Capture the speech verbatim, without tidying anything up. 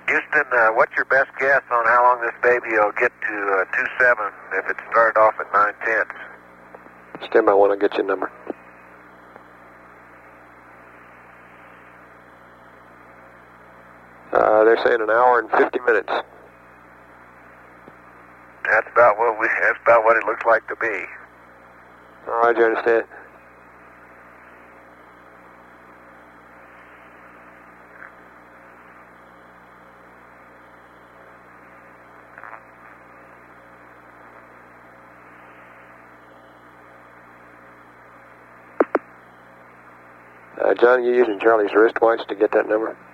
Houston, uh, what's your best guess on how long this baby will get to uh, two seven if it started off at nine tenths? Stand by one, I'll get you a number. Uh, they're saying an hour and fifty minutes. That's about what we. That's about what it looks like to be. All right, you understand? Uh, John, you using Charlie's wristwatch to get that number?